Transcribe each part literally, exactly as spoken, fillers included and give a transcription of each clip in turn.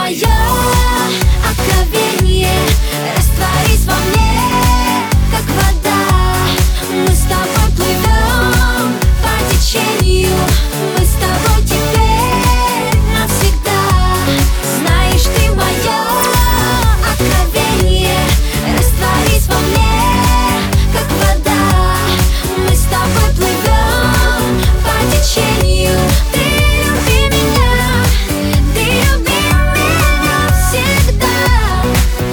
мое откровение, растворись во мне, как вода. Мы с тобой плывем по течению, мы с тобой теперь навсегда. Знаешь, ты мое откровение, растворись во мне, как вода. Мы с тобой плывем по течению. Ты люби меня, ты люби меня всегда.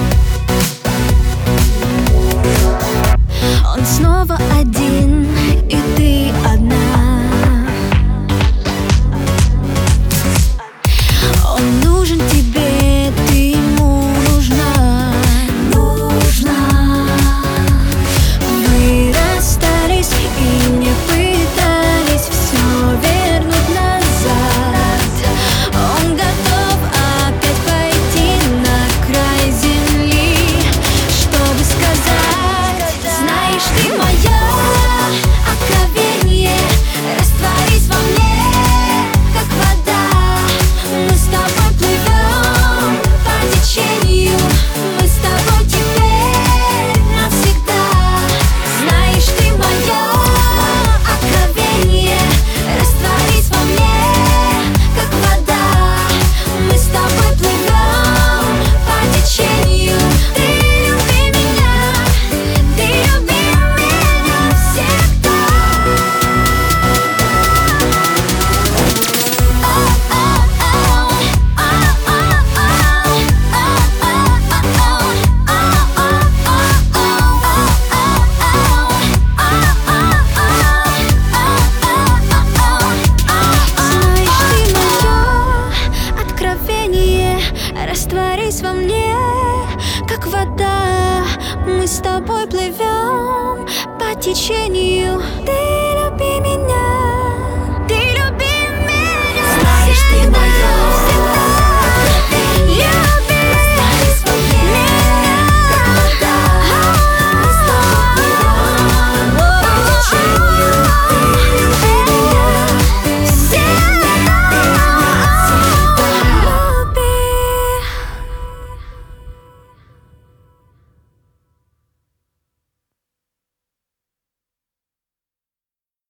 Он снова один, и ты одна. Он нужен тебе, ты ему нужна. Нужна. Вы расстались и не пытались все вернуть назад. Он готов опять пойти на край земли, чтобы сказать: знаешь, ты мое откровение, растворись во мне, как вода. Мы с тобой плывем по течению, мы с тобой теперь навсегда. Знаешь, ты мое откровение, растворись во мне, как вода. Мы с тобой плывем по течению. Ты люби меня, ты люби меня всегда. Растворись во мне, как вода. Мы с тобой плывем по течению. Ты